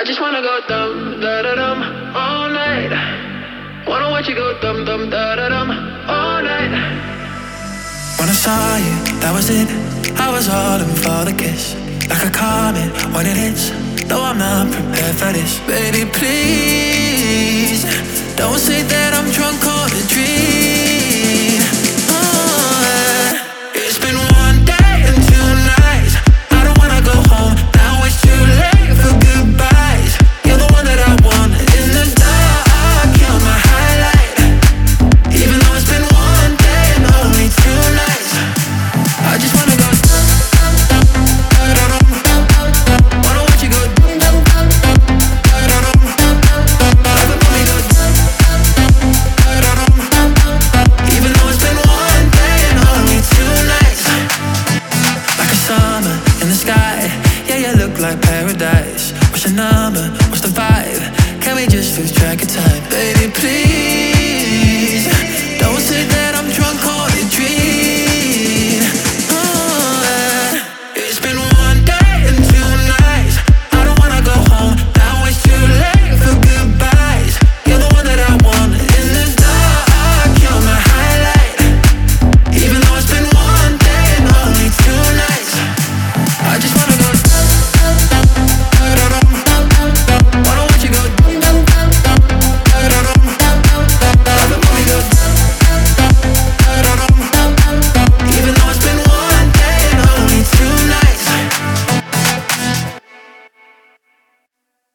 just wanna go dum da da dum all night. Wanna watch you go dum dum da da dum all night. When I saw you, that was it. I was all in for the kiss, like a comet when it hits. No, I'm not prepared for this. Baby, please don't say that I'm drunk on a dream. It's been one day and two nights. I don't wanna go home, now it's too late for goodbyes. You're the one that I want in the dark, you're my highlight. Even though it's been one day and only two nights, I just wanna go. Wanna watch you go. Even though it's been one day and only two nights. Like a summer in the sky, yeah, you look like paradise. What's your number? What's the vibe? Can we just lose track of time? Baby, please don't say that